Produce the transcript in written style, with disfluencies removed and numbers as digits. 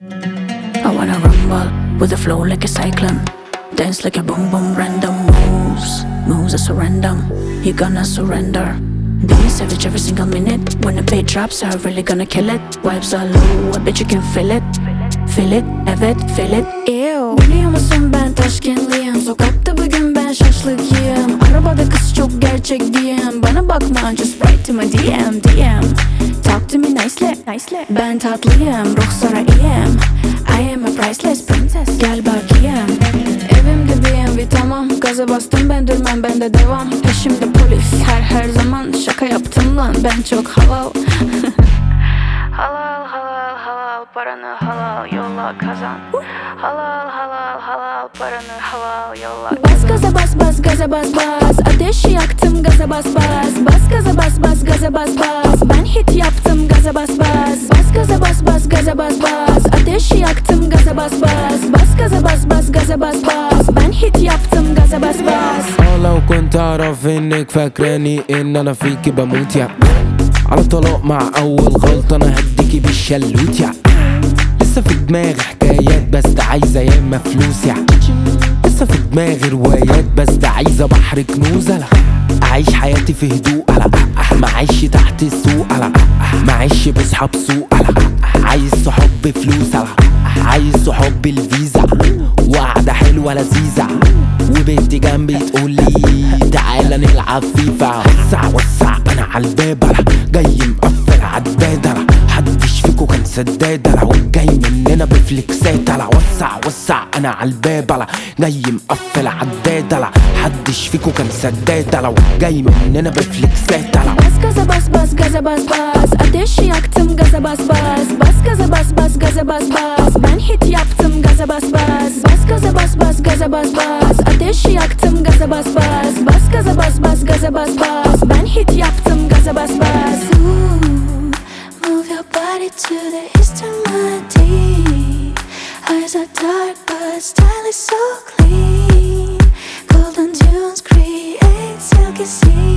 I wanna rumble with a flow like a cyclone. Dance like a boom boom random moves. Moves are so random, you gonna surrender. Being savage every single minute. When the beat drops, I'm really gonna kill it. Vibes are low, I bet you can feel it. Feel it, evet feel it. Ew. Biliyor musun ben Taşkentliyim. Sokakta bugün ben şaşlıkıyım. Arabada kız çok gerçek diyem. Bana bakma, just write to my DM. Talk to me nicely. Ben tatlıyım, ruhsara iyiyim. I am a priceless princess. Gel bakayım. Evimde BMW tamam. Gaza bastım ben durmam, ben de devam. Peşimde polis her zaman. Şaka yaptım lan, ben çok halal. Halal halal halal, paranı halal yolla kazan. Halal halal halal, paranı halal yolla kazan. Bas gaza bas bas gaza bas bas. Ateşi yaktım gaza bas bas. Bas gaza bas bas gaza bas bas. Ben hit yaptım gaza bas bas. Bas gaza bas bas gaza bas bas. Ateşi yaktım gaza bas bas. Bas gaza bas bas gaza bas bas. Ben hit yaptım gaza bas bas. لو كنت اعرف انك فاكراني ان انا فيكي بموت يا على طلاق مع اول غلطة انا هديكي بالشلوت يا لسه في دماغي حكايات بس ده عايزة ياما فلوس يا لسه في دماغي روايات بس ده عايزة بحر كنوز لا اعيش حياتي في هدوء لا ما اعيش تحت السوق لا ما اعيش بصحاب سوق لا عايز صحاب بفلوس لا عايز صحاب بالفيزا وقعدة حلوة لذيذة وبنتي جنبي تقولي تعالى نلعب فيفا. وسع انا عالباب لا جاي مقفل عالدادة لا حدش فيكو كان سدادة لا وجاي مننا بفليكسات لا وسع انا عالباب لا جاي مقفل عالدادة لا حدش فيكو كان سدادة لا وجاي مننا بفليكسات لا. Bas gaza bas bas gaza bas bas. Ateşi yaktım gaza bas bas. Bas gaza bas bas gaza bas bas. Ben hit yaptım gaza bas bas. Bas gaza bas bas gaza bas bas. Ateşi yaktım gaza bas bas. Bas gaza bas bas gaza bas bas. Ben hit yaptım gaza bas bas. Move your body to the eastern melody. Eyes are dark but style is so clean. Golden tunes create silky scenes.